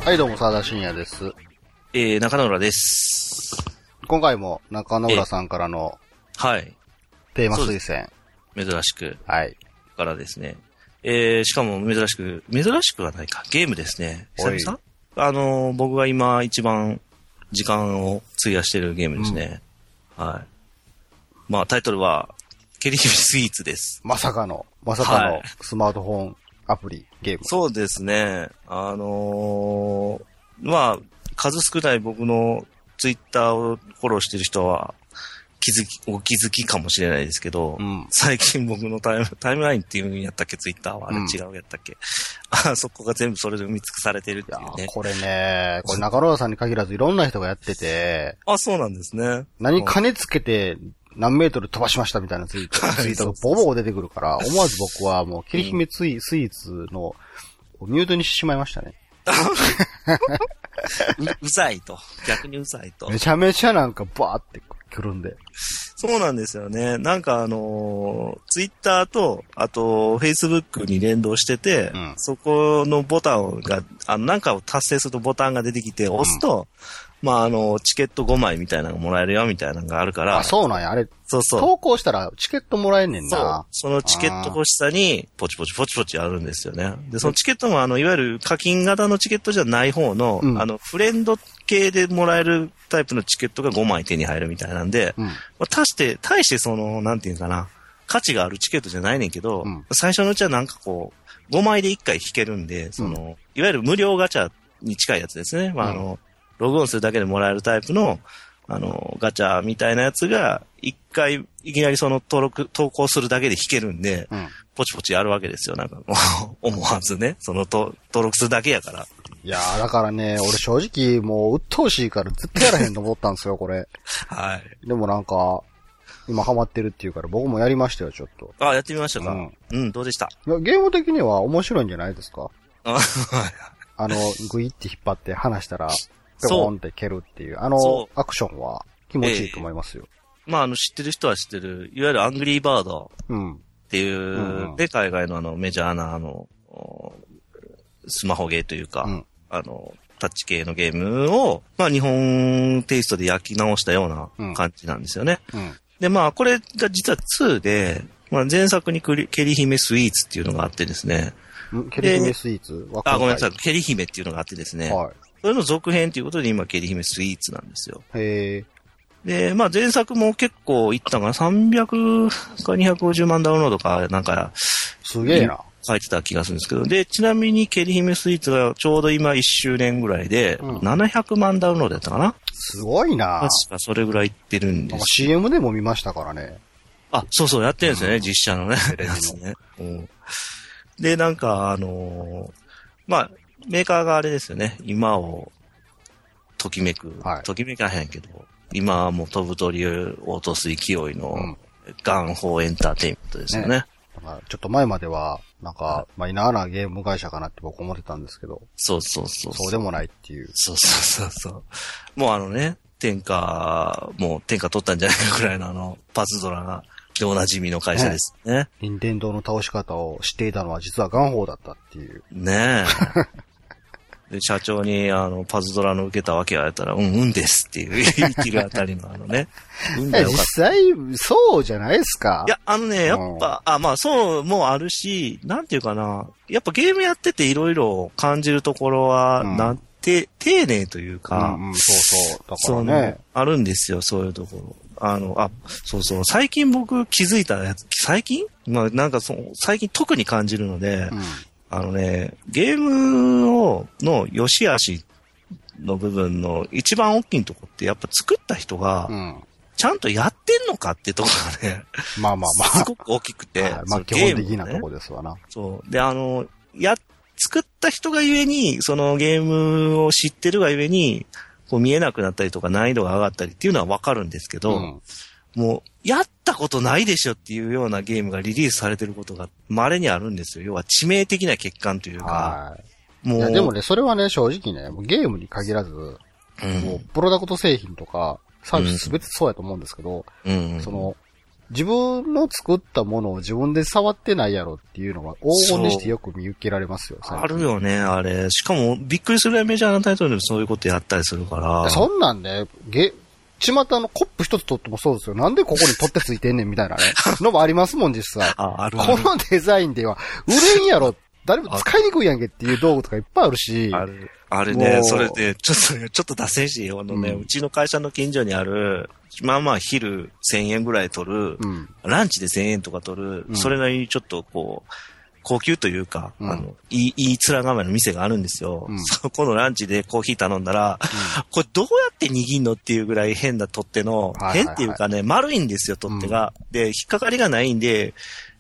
はい、どうも、沢田信也です。 中野浦です。 今回も中野浦さんからの、 はい。 テーマ推薦。 珍しく。 はい。 からですね。しかも珍しくはないか。ゲームですね。久々僕が今一番時間を費やしてるゲームですね。はい。まあ、タイトルは、ケリヒビスイーツです。 まさかのスマートフォンアプリ、ゲーム。 そうですね。まあ、数少ない僕のツイッターをフォローしてる人は、お気づきかもしれないですけど、最近僕のタイムラインっていうんやったっけ、ツイッターは。あれ違うやったっけ。そこが全部それで埋め尽くされてるっていうね。 これ中野さんに限らずいろんな人がやってて、 そうなんですね。 何金つけて何メートル飛ばしましたみたいなツイートがボボ出てくるから、思わず僕はもう、ケリヒメスイーツのミュートにしてしまいましたね。 うざいと。逆にうざいと。 めちゃめちゃなんかバーって来るんで。 そうなんですよね。なんかツイッターと、あと、フェイスブックに連動してて、そこのボタンが、なんかを達成するとボタンが出てきて、押すと、まあ、チケット5枚みたいなのがもらえるよみたいなのがあるから。 そうなんや。あれ、 そうそう。 投稿したらチケットもらえんねんな。 そのチケット欲しさに、ポチポチあるんですよね。で、そのチケットもいわゆる課金型のチケットじゃない方の、フレンド系でもらえるタイプのチケットが5枚手に入るみたいなんで、まあ、大してなんていうかな、価値があるチケットじゃないねんけど、最初のうちはなんかこう、5枚で1回引けるんで、いわゆる無料ガチャに近いやつですね。まあ、ログオンするだけでもらえるタイプの、ガチャみたいなやつが、一回、いきなり投稿するだけで引けるんで、ポチポチやるわけですよ。なんか思わずね。登録するだけやから。 いやー、だからね、俺正直もう鬱陶しいから絶対やらへんと思ったんですよ、これ。 はい。 でもなんか、今ハマってるっていうから僕もやりましたよ、ちょっと。 やってみましたか。どうでした？ いや、ゲーム的には面白いんじゃないですか？ はい。 グイって引っ張って離したら、ペコンって蹴るっていう、アクションは気持ちいいと思いますよ。 まあ、知ってる人は知ってる、いわゆるアングリーバードっていう、で、海外のメジャーなスマホゲーというか、タッチ系のゲームを、まあ、日本テイストで焼き直したような感じなんですよね。で、まあ、これが実は2で、まあ、前作にケリ姫スイーツっていうのがあってですね。 ケリ姫スイーツ？ ごめんなさい。ケリ姫っていうのがあってですね。はい。それの続編ということで今、ケリ姫スイーツなんですよ。 へー。で、まあ前作も結構いったかな、300か250万ダウンロードか、なんか、 すげえな。 書いてた気がするんですけど、で、ちなみにケリ姫スイーツがちょうど今1周年ぐらいで、700万ダウンロードやったかな。 すごいな。 確かそれぐらいいってるんです。 CM でも見ましたからね。 そうそう、やってるんですよね、実写のね。やつね。で、なんか、まあ、メーカーがあれですよね。今をときめく。ときめかへんけど、今はもう飛ぶ鳥を落とす勢いの、ガンホーエンターテインメントですよね。 ちょっと前までは、なんか、マイナーなゲーム会社かなって僕思ってたんですけど。 そう。 そうでもないっていう。 そう。もう天下取ったんじゃないかくらいのパズドラが、でおなじみの会社ですね。 任天堂の倒し方を知っていたのは実はガンホーだったっていう。 ねえ。で、社長にパズドラの受けたわけはやったら、ですっていう言い切るあたりのね。 実際、そうじゃないですか。 いや、やっぱ、まあそうもあるし、なんていうかな。やっぱゲームやってていろいろ感じるところは、丁寧というか。 そう。だからね。 あるんですよ、そういうところ。そう。最近僕気づいたやつ、まあなんか最近特に感じるので、ゲームの良し悪しの部分の一番大きいとこってやっぱ作った人が、ちゃんとやってんのかってとこがね、 まあ。 すごく大きくて、 まあ基本的なとこですわな。 そう。で、作った人がゆえに、そのゲームを知ってるがゆえに、こう見えなくなったりとか難易度が上がったりっていうのはわかるんですけど、もう、やったことないでしょっていうようなゲームがリリースされてることが稀にあるんですよ。要は致命的な欠陥というか。 もう。でもね、それはね、正直ね、ゲームに限らず、もう、プロダクト製品とか、サービスすべてそうやと思うんですけど、 自分の作ったものを自分で触ってないやろっていうのは黄金にしてよく見受けられますよ。 あるよね、あれ。しかも、びっくりするぐらいメジャーなタイトルでもそういうことやったりするから。 そんなんね、巷のコップ一つ取ってもそうですよ。なんでここに取ってついてんねんみたいなね。のもありますもん、実際。 あるこのデザインでは、売れんやろ。誰も使いにくいやんけっていう道具とかいっぱいあるし。 あれね、それで、ちょっと脱線し、うちの会社の近所にある、まあまあ昼1000円ぐらい取る、ランチで1000円とか取る、それなりにちょっとこう、高級というか、いい面構えの店があるんですよ。そこのランチでコーヒー頼んだら、これどうやって握んのっていうぐらい変な取っ手の、変っていうかね、丸いんですよ、取っ手が。で、引っかかりがないんで、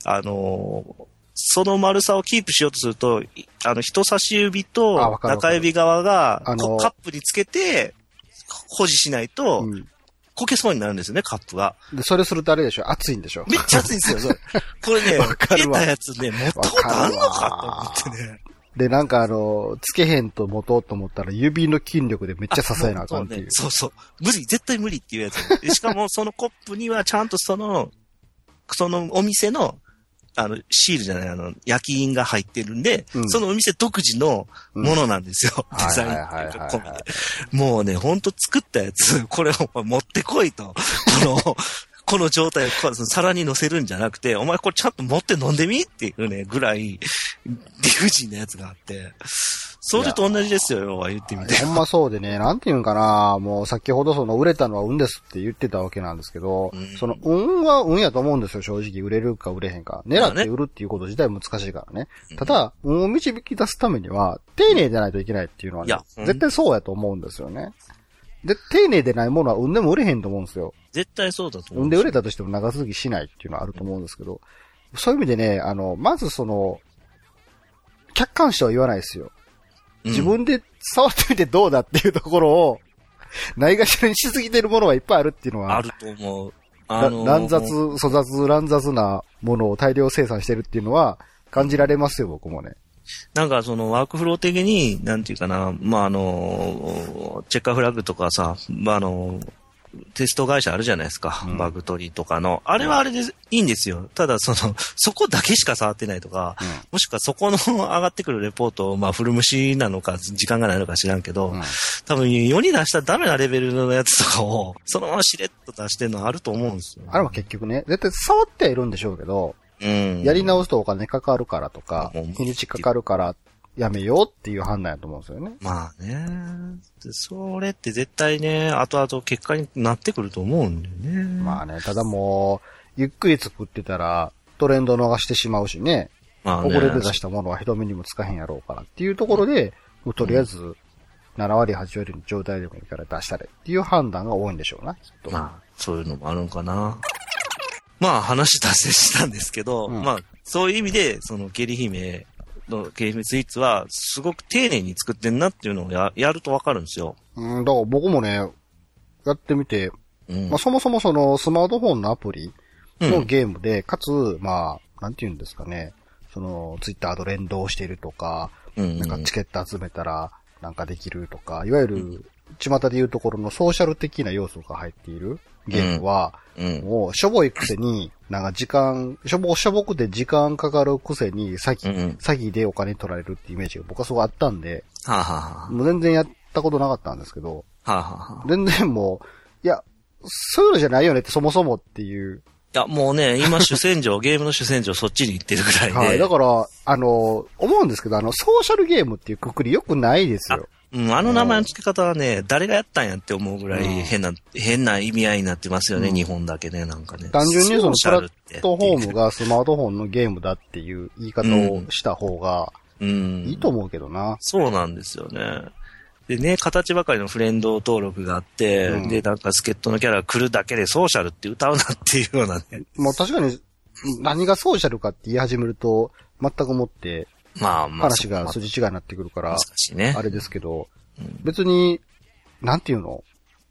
その丸さをキープしようとすると、人差し指と中指側が、カップにつけて、保持しないと、こけそうになるんですよね、カップが。 で、それするとあれでしょ、熱いんでしょ。 めっちゃ熱いんですよ、それ。これね、出たやつね、持ったことあんのかと思ってね。 で、なんかつけへんと持とうと思ったら指の筋力でめっちゃ支えなあかんっていう。 そうそう。絶対無理っていうやつ。でしかもそのコップにはちゃんとそのお店の、シールじゃない、焼き印が入ってるんで、そのお店独自のものなんですよ。デザインっていうか込みで。もうね、ほんと作ったやつ、これを持ってこいと。この状態を皿に乗せるんじゃなくて、お前これちゃんと持って飲んでみっていうね、ぐらい、理不尽なやつがあって、それと同じですよ、要は言ってみて。 ほんまそうでね、なんていうんかな、もう先ほど売れたのは運ですって言ってたわけなんですけど、運は運やと思うんですよ、正直。売れるか売れへんか。狙って売るっていうこと自体難しいからね。ただ、運を導き出すためには、丁寧でないといけないっていうのはね、絶対そうやと思うんですよね。で、丁寧でないものは運でも売れへんと思うんですよ。 絶対そうだと思う。 運で売れたとしても長続きしないっていうのはあると思うんですけど、そういう意味でね、まず客観視は言わないですよ。自分で触ってみてどうだっていうところを、ないがしろにしすぎてるものがいっぱいあるっていうのは。 あると思う。 乱雑なものを大量生産してるっていうのは感じられますよ、僕もね。 なんかワークフロー的に、なんていうかな、まあ、チェッカーフラッグとかさ、まあ、テスト会社あるじゃないですか。バグ取りとかの。あれはあれでいいんですよ。ただそこだけしか触ってないとか、もしくはそこの上がってくるレポートを、まあ、フル無視なのか、時間がないのか知らんけど、多分世に出したらダメなレベルのやつとかを、そのまましれっと出してるのはあると思うんですよ。 あれは結局ね、絶対触ってはいるんでしょうけど、やり直すとお金かかるからとか、日にちかかるからやめようっていう判断やと思うんですよね。 まあね。それって絶対ね、後々結果になってくると思うんだよね。 まあね、ただもう、ゆっくり作ってたらトレンド逃してしまうしね。まあね。遅れて出したものは人目にもつかへんやろうからっていうところで、もうとりあえず7割8割の状態でもいいから出したれっていう判断が多いんでしょうな、きっと。 まあ、そういうのもあるんかな。まあ話達成したんですけど、まあそういう意味で、ゲリ姫のゲリ姫スイーツはすごく丁寧に作ってんなっていうのをやるとわかるんですよ。 だから僕もね、やってみて、まあそもそもスマートフォンのアプリのゲームで、かつ、まあ、なんていうんですかね、ツイッターと連動しているとか、なんかチケット集めたらなんかできるとか、いわゆる、巷でいうところのソーシャル的な要素が入っているゲームは、もうしょぼいくせに、なんかしょぼくて時間かかるくせに、詐欺でお金取られるってイメージが僕はすごいあったんで、もう全然やったことなかったんですけど、全然もう、いや、そういうのじゃないよねってそもそもっていう。 いや、もうね、今主戦場、ゲームの主戦場そっちに行ってるぐらいで。はい、 だから、思うんですけど、ソーシャルゲームっていうくくり良くないですよ。 あの名前の付け方はね、誰がやったんやって思うぐらい変な意味合いになってますよね、日本だけね、なんかね。 単純にプラットフォームがスマートフォンのゲームだっていう言い方をした方がいいと思うけどな。 そうなんですよね。でね、形ばかりのフレンド登録があって、で、なんか助っ人のキャラが来るだけでソーシャルって歌うなっていうようなね。 もう確かに何がソーシャルかって言い始めると全くもって、話が筋違いになってくるから、あれですけど、別に、なんていうの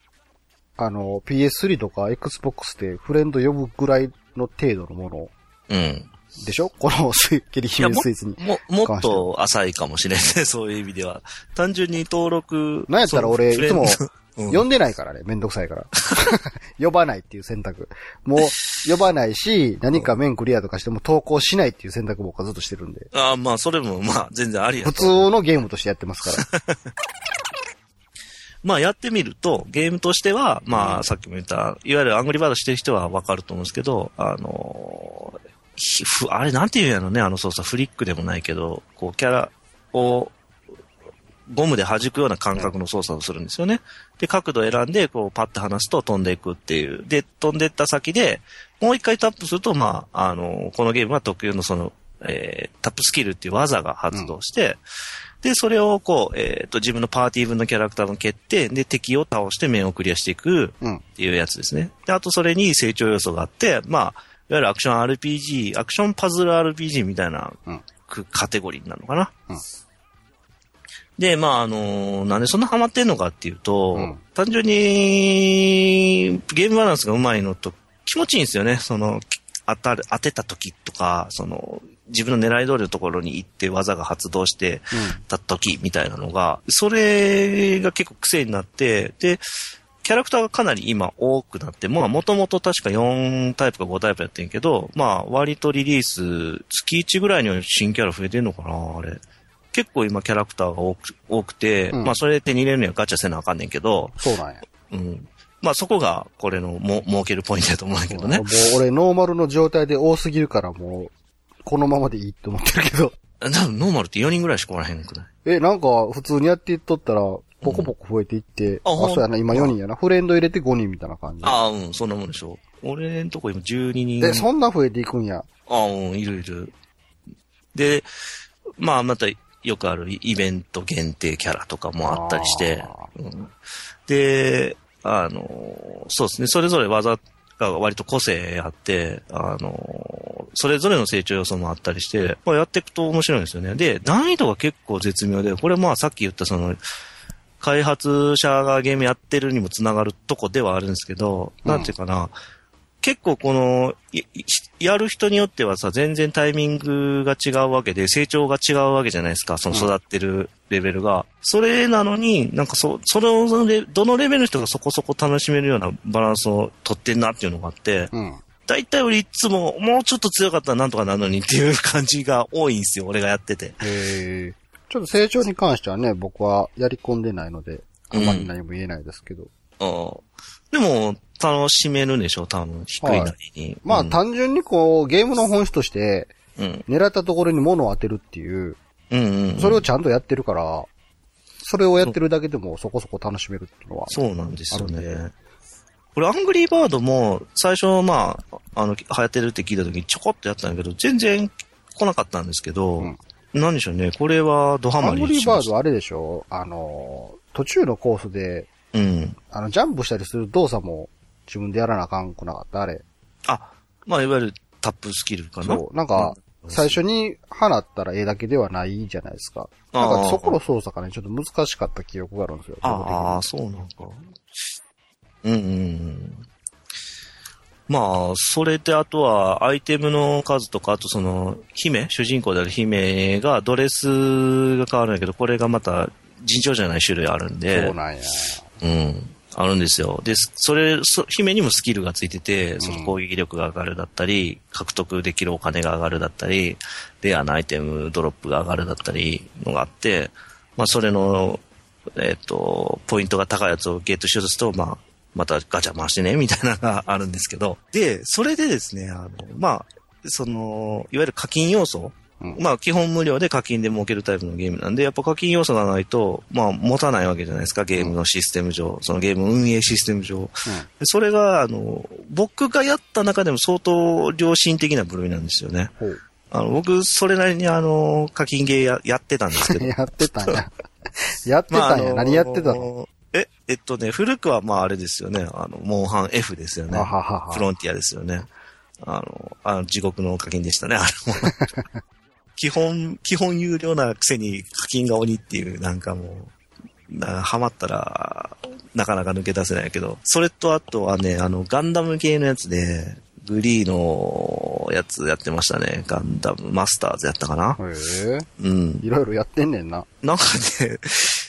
PS3 とか Xbox でフレンド呼ぶぐらいの程度のもの。でしょこのゲリ姫スイーツに。 もっと浅いかもしれないね、そういう意味では。単純に登録。 なんやったら俺、いつも呼んでないからね、めんどくさいから。呼ばないっていう選択。もう、呼ばないし、何か面クリアとかしても投稿しないっていう選択僕はずっとしてるんで。 ああ、まあ、それも、まあ、全然ありやと。 普通のゲームとしてやってますから。 まあ、やってみると、ゲームとしては、まあ、さっきも言った、いわゆるアングリーバードしてる人はわかると思うんですけど、あれなんて言うんやろね、操作、フリックでもないけど、こう、キャラを、ゴムで弾くような感覚の操作をするんですよね。で、角度を選んで、こう、パッと離すと飛んでいくっていう。で、飛んでった先で、もう一回タップすると、まあ、このゲームは特有のその、タップスキルっていう技が発動して、で、それをこう、自分のパーティー分のキャラクターの決定で敵を倒して面をクリアしていくっていうやつですね。で、あとそれに成長要素があって、まあ、いわゆるアクション RPG、アクションパズル RPG みたいなカテゴリーになるのかな。で、まあ、なんでそんなハマってんのかっていうと、単純に、ゲームバランスが上手いのと気持ちいいんですよね。その、当てた時とか、その、自分の狙い通りのところに行って技が発動してた時みたいなのが、それが結構癖になって、で、キャラクターがかなり今多くなって、もともと確か4タイプか5タイプやってんけど、まあ、割とリリース、月1ぐらいには新キャラ増えてんのかな、あれ。結構今キャラクターが多くて、まあそれで手に入れるにはガチャせなあかんねんけど。 そうなんや。 まあそこがこれの儲けるポイントだと思うんだけどね。 もう俺ノーマルの状態で多すぎるからもう、このままでいいって思ってるけど。 多分ノーマルって4人ぐらいしかおらへんのくらい。 なんか普通にやっていっとったら、ポコポコ増えていって、そうやな、今4人やな。フレンド入れて5人みたいな感じ。 そんなもんでしょ。俺んとこ今12人。 そんな増えていくんや。 いる。で、まあまた、よくあるイベント限定キャラとかもあったりして、で、そうですね、それぞれ技が割と個性あって、それぞれの成長要素もあったりして、まあ、やっていくと面白いんですよね。で、難易度が結構絶妙で、これまあさっき言ったその、開発者がゲームやってるにもつながるとこではあるんですけど、なんていうかな、結構この、やる人によってはさ、全然タイミングが違うわけで、成長が違うわけじゃないですか、その育ってるレベルが。それなのに、なんかそれを、どのレベルの人がそこそこ楽しめるようなバランスを取ってんなっていうのがあって、大体俺いつも、もうちょっと強かったらなんとかなるのにっていう感じが多いんですよ、俺がやってて。 ちょっと成長に関してはね、僕はやり込んでないので、あんまり何も言えないですけど。 でも、楽しめるでしょ、多分、低いなりに。 まあ、単純にこう、ゲームの本質として、狙ったところに物を当てるっていう、それをちゃんとやってるから、それをやってるだけでもそこそこ楽しめるっていうのは。 そうなんですよね。これ、アングリーバードも、最初、まあ、流行ってるって聞いた時にちょこっとやったんだけど、全然来なかったんですけど、なんでしょうね、これはドハマりしました。アングリーバードあれでしょ、途中のコースで、ジャンプしたりする動作も自分でやらなあかんくなかったあれ。 まあ、いわゆるタップスキルかな。 そう。なんか、最初に放ったらだけではないじゃないですか。なんかそこの操作がね、ちょっと難しかった記憶があるんですよ。 そうなんか。まあ、それであとは、アイテムの数とか、あとその、主人公である姫がドレスが変わるんだけど、これがまた尋常じゃない種類あるんで。 そうなんや。 あるんですよ。で、姫にもスキルがついてて、その攻撃力が上がるだったり、獲得できるお金が上がるだったり、レアなアイテムドロップが上がるだったりのがあって、まあ、それの、ポイントが高いやつをゲットしようとすると、まあ、またガチャ回してね、みたいなのがあるんですけど。で、それでですね、まあ、その、いわゆる課金要素、まあ、基本無料で課金で儲けるタイプのゲームなんで、やっぱ課金要素がないと、まあ、持たないわけじゃないですか、ゲームのシステム上、そのゲーム運営システム上。それが、僕がやった中でも相当良心的な部類なんですよね。僕、それなりに課金ゲーやってたんですけど。 やってたんや。やってたんや。何やってたの？ 古くはまああれですよね。モンハン F ですよね。フロンティアですよね。地獄の課金でしたね、あれも。基本有料なくせに課金が鬼っていう、なんかもう、ハマったら、なかなか抜け出せないけど、それとあとはね、ガンダム系のやつで、グリーのやつやってましたね。ガンダムマスターズやったかな。 いろいろやってんねんな。 なんかね、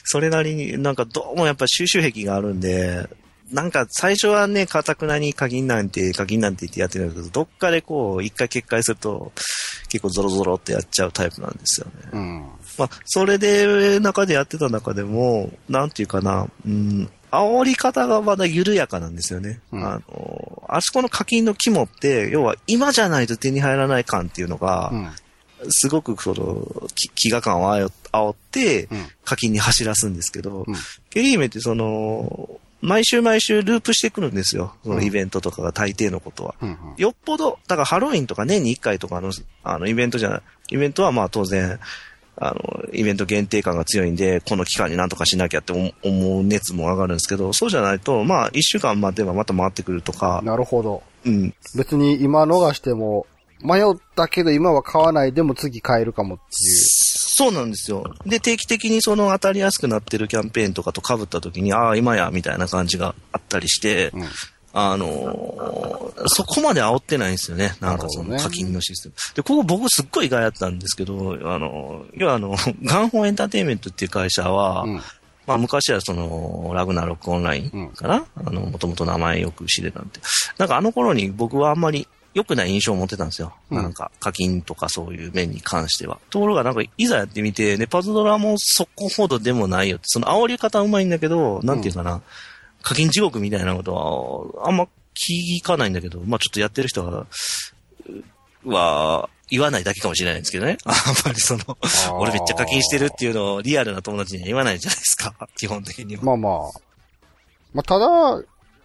それなりになんかどうもやっぱ収集癖があるんで、なんか最初はね、堅くなに課金なんて言ってやってるんだけど、どっかでこう、一回決壊すると、結構ゾロゾロってやっちゃうタイプなんですよね。 うん。 まあ、それで、中でやってた中でも、なんていうかな、煽り方がまだ緩やかなんですよね。あそこの課金の肝って、要は今じゃないと手に入らない感っていうのが、すごくその、飢餓感を煽って、課金に走らすんですけど、ゲリーメってその、毎週ループしてくるんですよ。そのイベントとかが大抵のことは。よっぽど、だからハロウィンとか年に1回とかの、イベントはまあ当然、イベント限定感が強いんで、この期間になんとかしなきゃって思う熱も上がるんですけど、そうじゃないと、まあ1週間待てばまた回ってくるとか。 なるほど。別に今逃しても、迷ったけど今は買わないでも次買えるかもっていう。 そうなんですよ。で、定期的にその当たりやすくなってるキャンペーンとかと被った時に、ああ、今や、みたいな感じがあったりして、そこまで煽ってないんですよね。なんかその課金のシステム。で、ここ僕すっごい意外だったんですけど、要はガンホンエンターテインメントっていう会社は、まあ昔はその、ラグナロックオンラインかな、もともと名前よく知れたんで。なんか頃に僕はあんまり良くない印象を持ってたんですよ。なんか課金とかそういう面に関しては。ところがなんかいざやってみて、ね、パズドラもそこほどでもないよって、その煽り方うまいんだけど、なんていうかな、課金地獄みたいなことは、あんま聞かないんだけど、まあちょっとやってる人は言わないだけかもしれないんですけどね。あんまりその、俺めっちゃ課金してるっていうのをリアルな友達には言わないじゃないですか。基本的には。 まあ、ただ、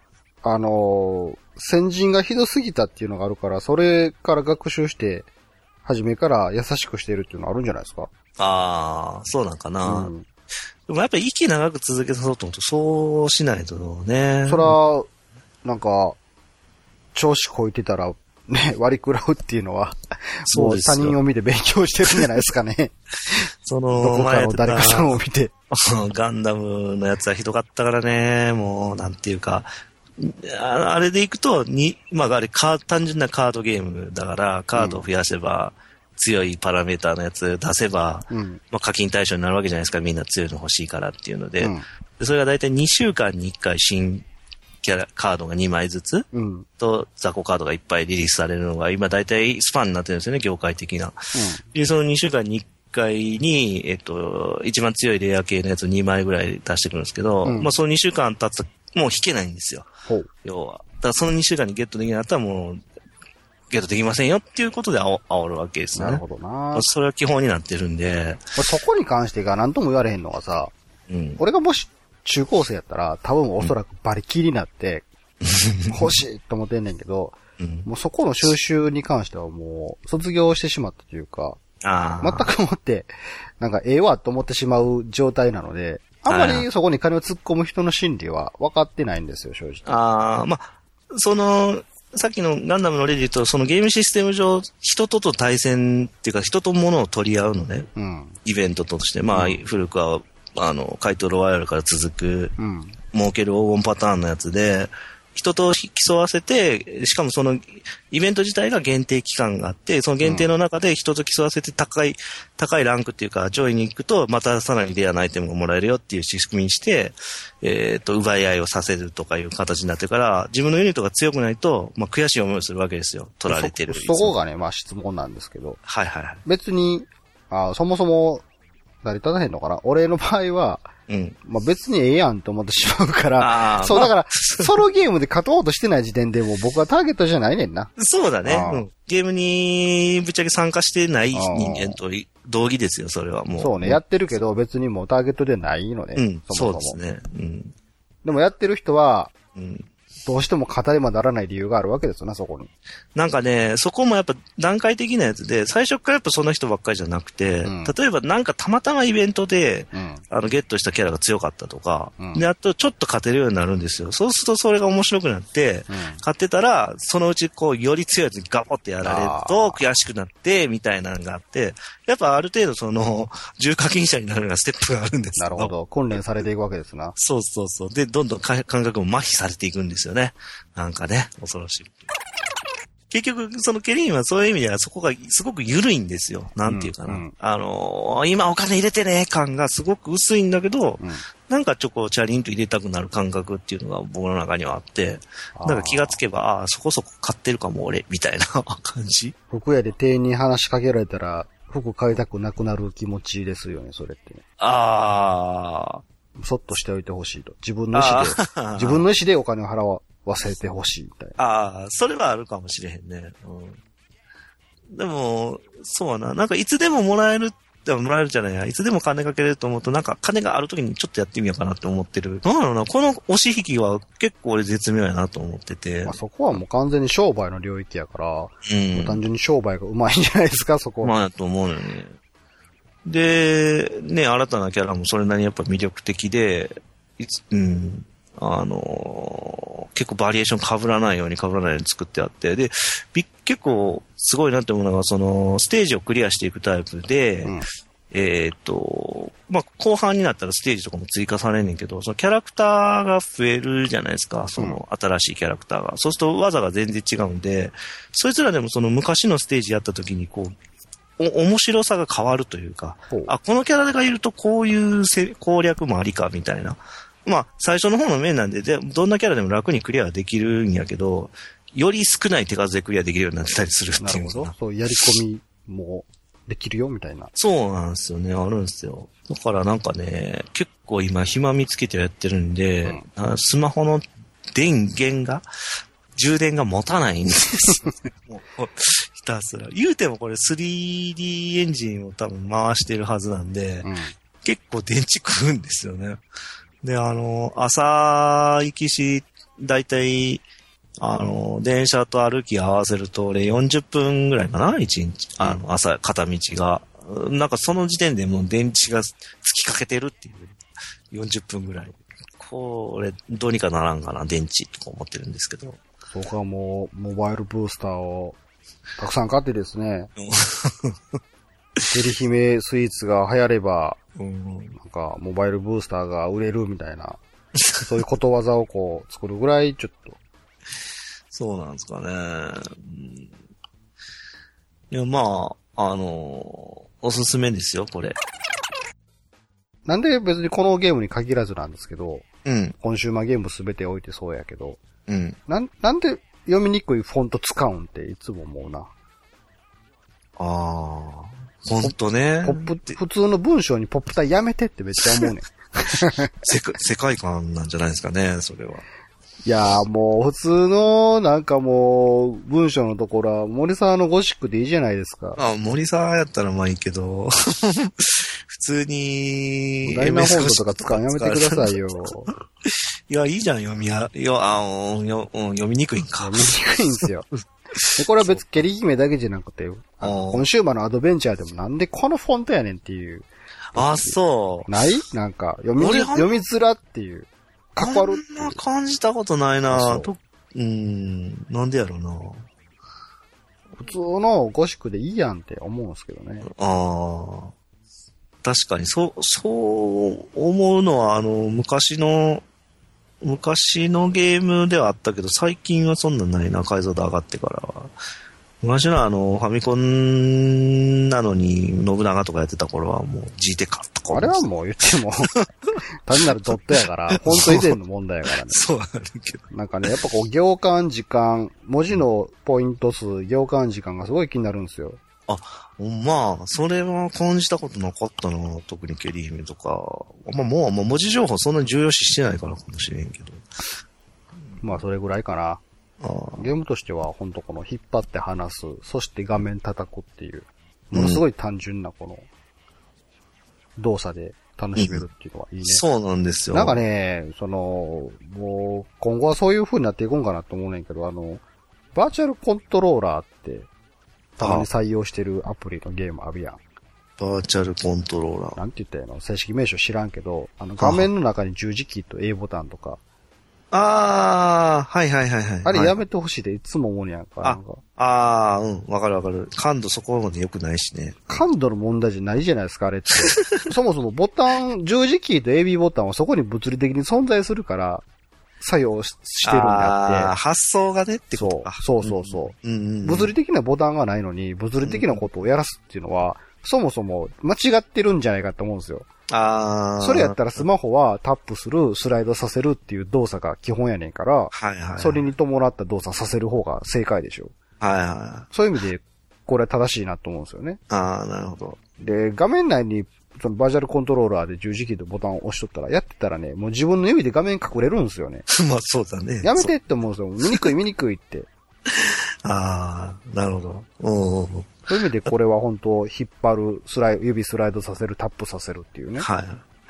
先人がひどすぎたっていうのがあるから、それから学習して、初めから優しくしてるっていうのあるんじゃないですか？ ああ、そうなんかな。でもやっぱり息長く続けさそうと思うと、そうしないとね。 そら、なんか、調子こいてたら、ね、割り食らうっていうのは、そうですよ。他人を見て勉強してるんじゃないですかね。どこかの誰かさんを見て。 ガンダムのやつはひどかったからね、もう、なんていうか、あれでいくと、まあ、あれ単純なカードゲームだから、カードを増やせば、強いパラメーターのやつ出せば、まあ、課金対象になるわけじゃないですか。みんな強いの欲しいからっていうので。でそれがだいたい2週間に1回新カードが2枚ずつ、と雑魚カードがいっぱいリリースされるのが、今だいたいスパンになってるんですよね、業界的な。で、その2週間に1回に、一番強いレア系のやつを2枚ぐらい出してくるんですけど、まあ、その2週間経つと、もう引けないんですよ。要は。だからその2週間にゲットできなかったらもう、ゲットできませんよっていうことで煽るわけですね。 なるほどな。 それは基本になってるんで。 そこに関してが何とも言われへんのがさ、俺がもし中高生やったら多分おそらくバリキリになって、欲しいと思ってんねんけど、もうそこの収集に関してはもう卒業してしまったというか、全く思って、なんかええわと思ってしまう状態なので、あんまりそこに金を突っ込む人の心理は分かってないんですよ、正直。 まあ、さっきのガンダムの例で言うと、そのゲームシステム上、人と対戦っていうか、人と物を取り合うのね。イベントとして、まあ、古くは、怪盗ロワイヤルから続く、儲ける黄金パターンのやつで、人と競わせて、しかもそのイベント自体が限定期間があって、その限定の中で人と競わせて高いランクっていうか、上位に行くと、またさらにレアなアイテムがもらえるよっていう仕組みにして、奪い合いをさせるとかいう形になってるから、自分のユニットが強くないと、まあ悔しい思いをするわけですよ。取られてる。 そこがね、まあ質問なんですけど。 はい。 別に、そもそも、成り立たへんのかな？俺の場合は、まあ別にええやんと思ってしまうから、そう、だから、ソロゲームで勝とうとしてない時点でもう僕はターゲットじゃないねんな。 そうだね。ゲームにぶっちゃけ参加してない人間と同義ですよ、それはもう。 そうね、やってるけど別にもうターゲットでないので、 そうですね。 でもやってる人は、どうしても語ればならない理由があるわけですよな、そこに。 なんかね、そこもやっぱ段階的なやつで、最初からやっぱその人ばっかりじゃなくて、例えばなんかたまたまイベントで、ゲットしたキャラが強かったとか、で、あとちょっと勝てるようになるんですよ。そうするとそれが面白くなって、勝ってたら、そのうちこう、より強いやつにガポってやられると悔しくなって、みたいなのがあって、やっぱある程度その、重課金者になるようなステップがあるんですよ。 なるほど。訓練されていくわけですな。 そう。で、どんどん感覚も麻痺されていくんですよね。なんかね、恐ろしい。 結局、そのケリーンはそういう意味ではそこがすごく緩いんですよ。なんていうかな。今お金入れてね感がすごく薄いんだけど、なんかチャリンと入れたくなる感覚っていうのが僕の中にはあって、なんか気がつけば、そこそこ買ってるかも俺、みたいな感じ。 服屋で店員に話しかけられたら、服買いたくなくなる気持ちですよね、それって。そっとしておいてほしいと。自分の意思でお金を払わせてほしいみたいな。それはあるかもしれへんね。でも、そうな。なんかいつでももらえるじゃないや。いつでも金かけれると思うと、なんか金があるときにちょっとやってみようかなって思ってる。なんだろうな、この押し引きは結構俺絶妙やなと思ってて。 そこはもう完全に商売の領域やから、もう単純に商売がうまいんじゃないですか、そこは。 やと思うよね。で、ね、新たなキャラもそれなりにやっぱ魅力的で、結構バリエーション被らないように作ってあって、で、結構すごいなって思うのが、その、ステージをクリアしていくタイプで、後半になったらステージとかも追加されんねんけど、そのキャラクターが増えるじゃないですか、その新しいキャラクターが。そうすると技が全然違うんで、そいつらでもその昔のステージやった時に面白さが変わるというか、このキャラがいるとこういう攻略もありか、みたいな。最初の方の面なんで、どんなキャラでも楽にクリアできるんやけど、より少ない手数でクリアできるようになってたりするっていう。なるほど。 そう、やり込みもできるよ、みたいな。 そうなんですよね、あるんですよ。だからなんかね、結構今暇見つけてやってるんで、スマホの充電が持たないんですよ。ひたすら。言うてもこれ 3D エンジンを多分回してるはずなんで、結構電池食うんですよね。で、朝行きし、だいたい、電車と歩き合わせると、俺40分ぐらいかな ?1 日。朝、片道が。なんかその時点でもう電池が尽きかけてるっていう。40分ぐらい。これ、どうにかならんかな、電池とか思ってるんですけど。 僕はもう、モバイルブースターを、たくさん買ってですね。ケリ姫スイーツが流行れば、なんか、モバイルブースターが売れるみたいな、そういうことわざを作るぐらい、ちょっと。 そうなんですかね。いや、おすすめですよ、これ。 なんで別にこのゲームに限らずなんですけど、コンシューマーゲームすべて置いてそうやけど、なんで読みにくいフォント使うんっていつも思うな。 ほんとね。 普通の文章にポップタイやめてってめっちゃ思うねん。 世界観なんじゃないですかね、それは。 いやーもう普通のなんかもう文章のところは森沢のゴシックでいいじゃないですか。 森沢やったらまあいいけど、普通に、 ダイナフォントとか使うのやめてくださいよ。 いや、いいじゃん、読みにくいんか。 読みにくいんですよ。でこれは別にケリ姫だけじゃなくて、コンシューマーのアドベンチャーでもなんでこのフォントやねんっていう。 そう。 ないなんか読みづらっていう。 こんな感じたことないななんでやろうな。 普通のゴシックでいいやんって思うんですけどね。 確かに、そう思うのは、昔のゲームではあったけど、最近はそんなんないな、解像度上がってからは。昔のファミコンなのに、信長とかやってた頃はもう G テカとか。 あれはもう言っても、単なるドットやから、本当以前の問題やからね。 そうなんだけど。 なんかね、やっぱ行間時間、文字のポイント数、行間時間がすごい気になるんですよ。 それは感じたことなかったな、特にケリー姫とか。もう文字情報そんなに重要視してないからかもしれんけど。 それぐらいかな。ゲームとしては、ほんとこの引っ張って離す、そして画面叩くっていう、ものすごい単純なこの、動作で楽しめるっていうのはいいね。 そうなんですよ。 なんかね、もう、今後はそういう風になっていくんかなと思うねんけど、バーチャルコントローラーって、たまに採用してるアプリのゲームあるやん。 バーチャルコントローラー。 なんて言ったらいいの？正式名称知らんけど、画面の中に十字キーと A ボタンとか、 はいはいはいはい。 あれやめてほしいでいつも思うねやんか。 わかるわかる。感度そこまで良くないしね。 感度の問題じゃないじゃないですか、あれって。そもそも十字キーと AB ボタンはそこに物理的に存在するから、 作用してるんであって。 発想がねってことか。 そう。物理的なボタンがないのに、物理的なことをやらすっていうのは、そもそも間違ってるんじゃないかと思うんですよ。それやったらスマホはタップする、スライドさせるっていう動作が基本やねんから、それに伴った動作させる方が正解でしょ。そういう意味で、これは正しいなと思うんですよね。 なるほど。 で、画面内に、そのバーチャルコントローラーで十字キーとボタンを押しとったら、やってたらね、もう自分の指で画面隠れるんですよね。 まあそうだね。 やめてって思うんですよ。見にくいって。 なるほど。 そういう意味でこれは本当引っ張る、指スライドさせる、タップさせるっていうね。なん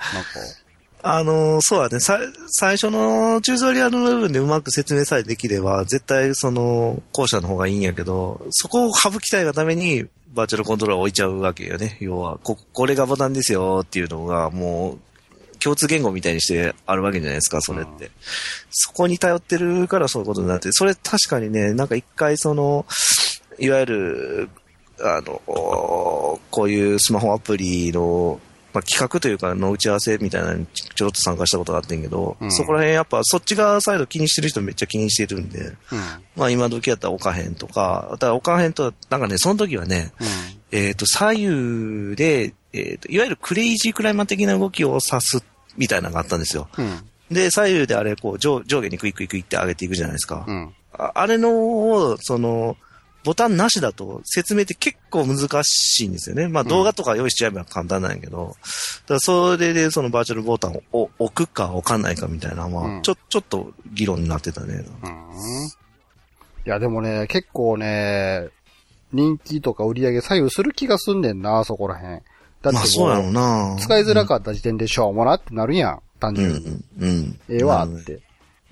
か。そうだね。最初のチュートリアルの部分でうまく説明さえできれば、絶対後者の方がいいんやけど、そこを省きたいがために、バーチャルコントローラーを置いちゃうわけよね。要は、これがボタンですよっていうのが、もう、共通言語みたいにしてあるわけじゃないですか、それって。そこに頼ってるからそういうことになって、それ確かにね、なんか一回いわゆる、こういうスマホアプリの、企画というかの打ち合わせみたいなのにちょろっと参加したことがあってんけど、そこら辺やっぱそっち側サイド気にしてる人めっちゃ気にしてるんで、今時やったら置かへんとか、だから置かへんと、なんかね、その時はね、左右で、いわゆるクレイジークライマー的な動きを指すみたいなのがあったんですよ。で、左右であれ、こう上下にクイクイって上げていくじゃないですか。あれのを、ボタンなしだと説明って結構難しいんですよね。動画とか用意しちゃえば簡単なんやけど、だからそれでバーチャルボタンを置くか置かないかみたいなのは、ちょっと議論になってたね。 いやでもね、結構ね、人気とか売り上げ左右する気がすんねんな、そこらへん。だってそうやろうな。 使いづらかった時点でしょうもなってなるやん、単純に。ええわって。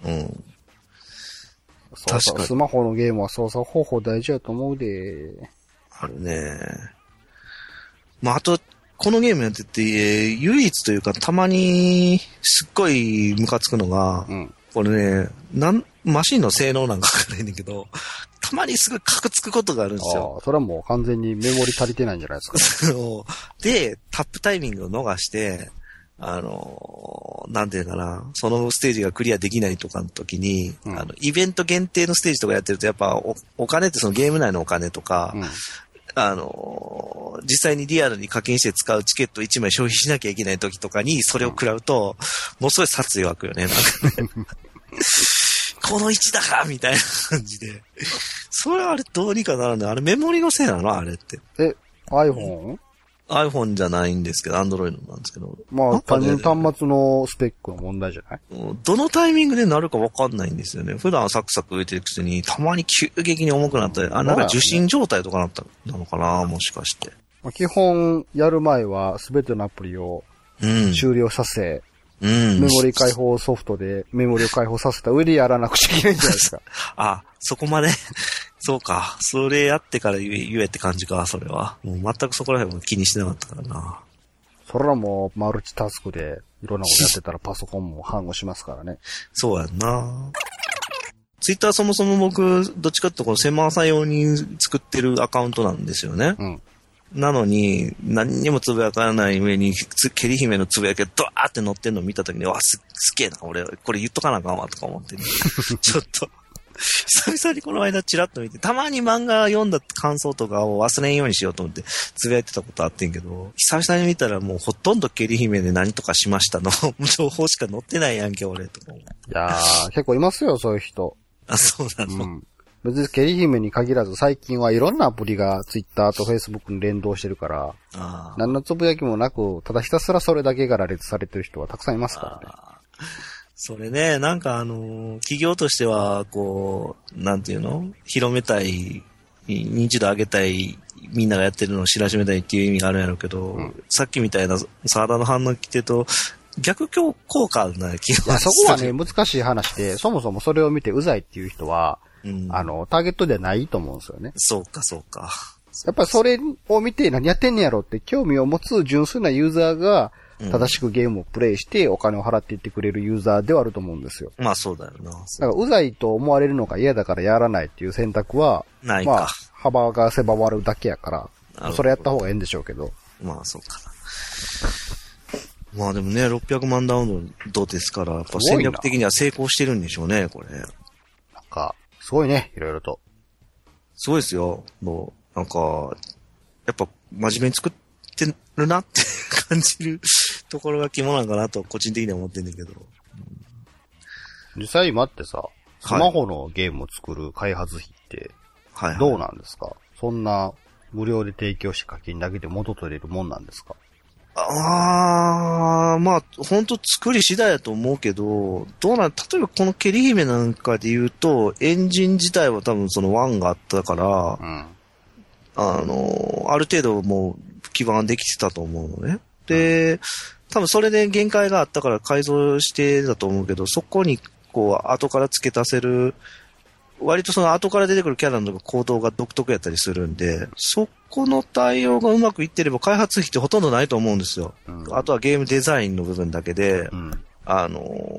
確かに。スマホのゲームは操作方法大事やと思うで。 あるね。あと、このゲームやってて、唯一というか、たまに、すっごいムカつくのが、これね、マシンの性能なんかわかんないんだけど、たまにすごいカクつくことがあるんですよ。 それはもう完全にメモリ足りてないんじゃないですか。 で、タップタイミングを逃して、なんていうかな、そのステージがクリアできないとかの時に、イベント限定のステージとかやってると、やっぱお金ってそのゲーム内のお金とか、実際にリアルに課金して使うチケット1枚消費しなきゃいけない時とかに、それを食らうと、もうすごい殺意湧くよね、なんかね。この位置だかみたいな感じで。それはあれどうにかなるんだ。あれメモリのせいなのあれって。 iPhone?iPhone じゃないんですけど、Android なんですけど。 単純端末のスペックの問題じゃない？ どのタイミングでなるかわかんないんですよね。普段はサクサク浮いてるくせに、たまに急激に重くなったり、なんか受信状態とかなのかな、もしかして。 基本、やる前は全てのアプリを終了させ、メモリ解放ソフトでメモリを解放させた上でやらなくちゃいけないんじゃないですか。 そこまで。そうか。それやってから言えって感じか、それは。もう全くそこら辺も気にしてなかったからな。 それはもうマルチタスクでいろんなことやってたらパソコンも反応しますからね。 そうやんな。ツイッターそもそも僕、どっちかっていうとこの狭さ用に作ってるアカウントなんですよね。なのに、何にもつぶやかない上に、ケリ姫のつぶやきがドワーって乗ってんのを見たときに、すげえな、俺、これ言っとかなあかんわ、とか思って、ね、ちょっと、久々にこの間チラッと見て、たまに漫画読んだ感想とかを忘れんようにしようと思って、つぶやいてたことあってんけど、久々に見たらもうほとんどケリ姫で何とかしましたの、情報しか載ってないやんけ、俺、とか。いやー、結構いますよ、そういう人。 そうなの。 別にケリ姫に限らず最近はいろんなアプリがツイッターとフェイスブックに連動してるから、何のつぶやきもなく、ただひたすらそれだけが羅列されてる人はたくさんいますからね。 それね、なんか企業としては、こう、なんていうの？広めたい、認知度上げたい、みんながやってるのを知らしめたいっていう意味があるんやろうけど、さっきみたいな沢田の反応聞いてると、逆効果な気がする。 そこはね、難しい話で、そもそもそれを見てうざいっていう人は、ターゲットではないと思うんですよね。 そうか、そうか。 やっぱりそれを見て何やってんねやろって興味を持つ純粋なユーザーが、正しくゲームをプレイしてお金を払っていってくれるユーザーではあると思うんですよ。 まあそうだよな。だからうざいと思われるのが嫌だからやらないっていう選択は、 ないか。 まあ幅が狭まるだけやから、それやった方がいいんでしょうけど。 まあそうかな。 まあでもね、600万ダウンロードですから、やっぱ戦略的には成功してるんでしょうね、これ。 なんか、すごいね、いろいろと。 すごいですよ。もう、なんか、やっぱ真面目に作ってるなって感じるところが肝なんかなと、個人的には思ってんだけど。 実際今ってさ、スマホのゲームを作る開発費って、どうなんですか？そんな無料で提供して課金だけで元取れるもんなんですか？ まあ、ほんと作り次第だと思うけど、例えばこのケリ姫なんかで言うと、エンジン自体は多分その1があったから、ある程度もう基盤できてたと思うのね。で、多分それで限界があったから改造してだと思うけど、そこにこう後から付け足せる、割とその後から出てくるキャラの行動が独特やったりするんで、そこの対応がうまくいってれば開発費ってほとんどないと思うんですよ。あとはゲームデザインの部分だけで、キャ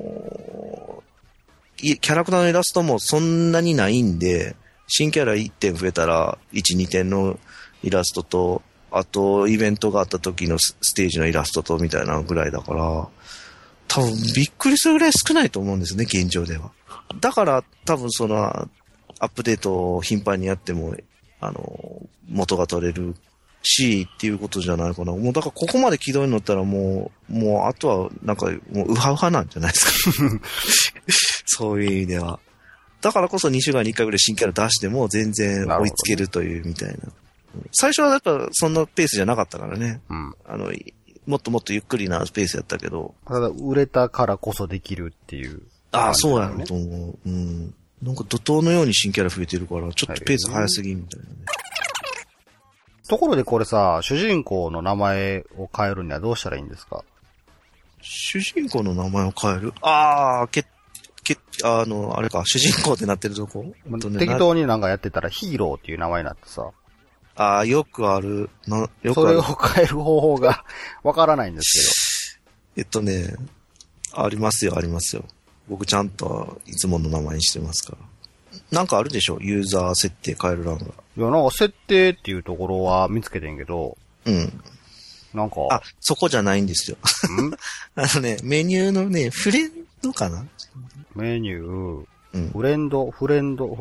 ラクターのイラストもそんなにないんで、新キャラ1点増えたら1、2点のイラストと、あとイベントがあった時のステージのイラストとみたいなぐらいだから、多分びっくりするぐらい少ないと思うんですね、現状では。だから多分そのアップデートを頻繁にやっても、元が取れるしっていうことじゃないかな。もうだからここまで軌道に乗ったらもうあとはなんかもうウハウハなんじゃないですか。そういう意味では。だからこそ2週間に1回ぐらい新キャラ出しても全然追いつけるというみたいな。最初はやっぱそんなペースじゃなかったからね。もっともっとゆっくりなペースやったけど。 ただ売れたからこそできるっていう、ね。 そうやろと思う。なんか怒涛のように新キャラ増えてるから、ちょっとペース早すぎみたいなね。 ところでこれさ、主人公の名前を変えるにはどうしたらいいんですか？ 主人公の名前を変える？あれか、主人公ってなってるとこ？ 適当になんかやってたらヒーローっていう名前になってさ。 よくある。 それを変える方法がわからないんですけど。ありますよ。僕ちゃんといつもの名前にしてますから。なんかあるでしょ？ユーザー設定変える欄が。 いや、なんか設定っていうところは見つけてんけど。なんか。 そこじゃないんですよ。メニューのね、フレンドかな？ メニュー、フレンド、プ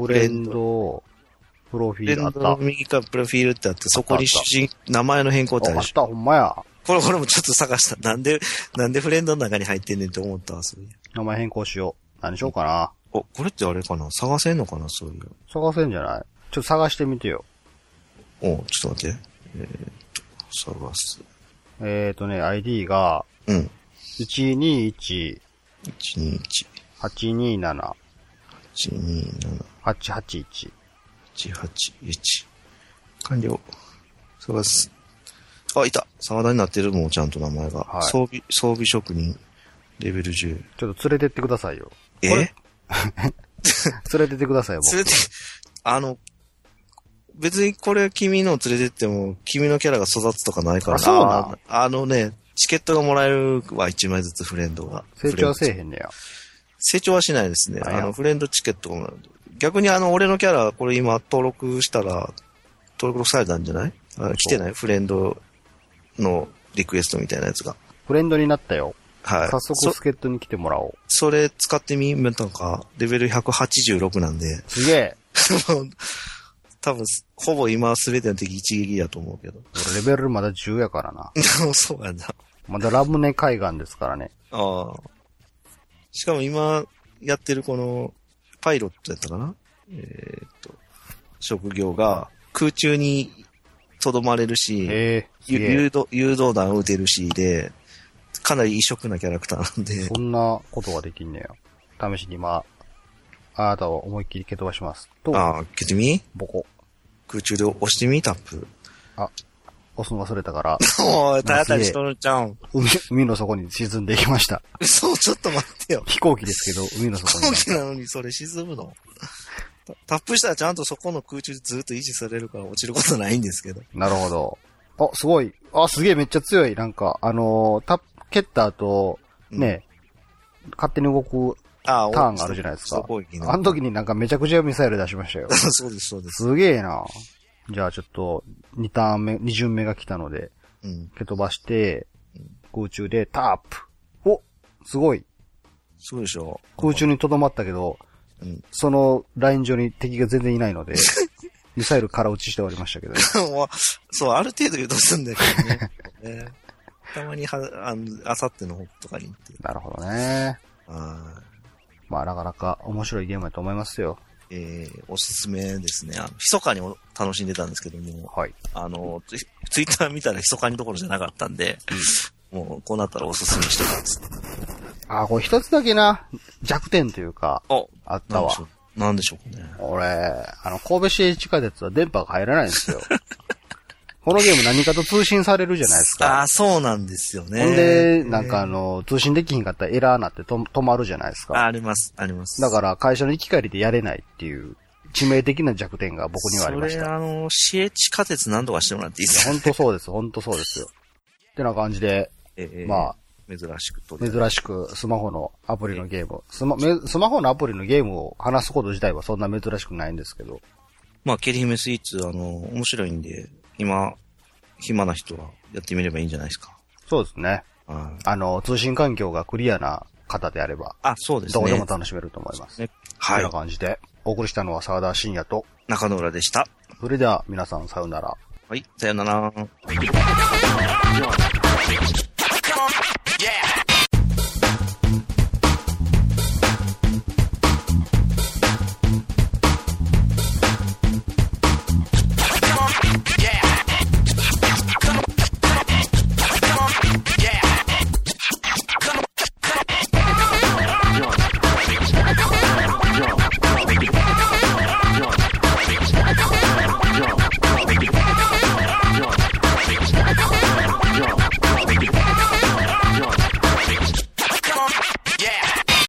ロフィールあった。 右側プロフィールってあって、そこに名前の変更ってあるでしょ。 あった、ほんまや。 これもちょっと探した。なんでフレンドの中に入ってんねんって思ったわ、そういう。 名前変更しよう。何しようかな。 これってあれかな？探せんのかな、そういう。 探せんじゃない？ちょっと探してみてよ。 ちょっと待って。探す。 ID が、121、827、881。 881。完了。探す。いた。沢田になってるもん、ちゃんと名前が。はい、装備職人、レベル10。 ちょっと連れてってくださいよ。連れてってくださいよ、僕。 別にこれ君の連れてっても、君のキャラが育つとかないからな。 そうな。 チケットがもらえるは1枚ずつフレンドが。 成長はせえへんねや。 成長はしないですね。フレンドチケットがもらえる。逆に俺のキャラ、これ今登録したら、登録されたんじゃない？来てない？フレンドのリクエストみたいなやつが。 フレンドになったよ。 はい。 早速助っ人に来てもらおう。 それ使ってみなんか、レベル186なんで。 すげえ。 多分、ほぼ今すべての敵一撃だと思うけど。 俺レベルまだ10やからな。 そうやな。 まだラムネ海岸ですからね。 しかも今やってるこの、パイロットやったかな？職業が空中に留まれるし、誘導弾撃てるしで、かなり異色なキャラクターなんで。 そんなことができんねや。試しに今、あなたを思いっきり蹴飛ばします。 蹴ってみ？ ボコ。 空中で押してみ？タップ。 押すの忘れたから。 おい、たやたりしとるんちゃうん。 海の底に沈んでいきました。 嘘、ちょっと待ってよ。 飛行機ですけど、海の底に。 飛行機なのにそれ沈むの？タップしたらちゃんとそこの空中でずっと維持されるから落ちることないんですけど。 なるほど。すごい。すげえめっちゃ強い。なんか、蹴った後、ね、勝手に動くターンがあるじゃないですか。あの時になんかめちゃくちゃミサイル出しましたよ。 そうです、そうです。 すげえな。じゃあちょっと、2巡目が来たので、蹴飛ばして、 空中でタープ。お、すごい。 すごいでしょ。 空中に留まったけど、そのライン上に敵が全然いないので、ミサイル空撃ちして終わりましたけど、 そう、ある程度移動するんだけどね。たまにあさっての方とかに行って。 なるほどね。まあ、なかなか面白いゲームだと思いますよ。 おすすめですね。密かに楽しんでたんですけども、 はい。 ツイッター見たら密かにどころじゃなかったんで、もう、こうなったらおすすめしてます。 これ一つだけな、弱点というか、あったわ。 なんでしょうね。 俺、神戸市営地下鉄は電波が入らないんですよ。このゲーム何かと通信されるじゃないですか。 そうなんですよね。 ほんで、なんか通信できひんかったらエラーなって止まるじゃないですか。 あります、あります。 だから会社の行き帰りでやれないっていう、致命的な弱点が僕にはありました。 それ市営地下鉄何とかしてもらっていいですか？ 本当そうです、本当そうですよ。ってな感じで、まあ、 珍しくスマホのアプリのゲーム。スマホのアプリのゲームを話すこと自体はそんな珍しくないんですけど。 まあ、ケリヒメスイーツ、面白いんで、暇な人はやってみればいいんじゃないですか。 そうですね。通信環境がクリアな方であれば。 そうですね。 どこでも楽しめると思います。ね、はい。こんな感じで、お送りしたのは沢田信也と中野浦でした。 それでは皆さんさようなら。 はい、さようなら。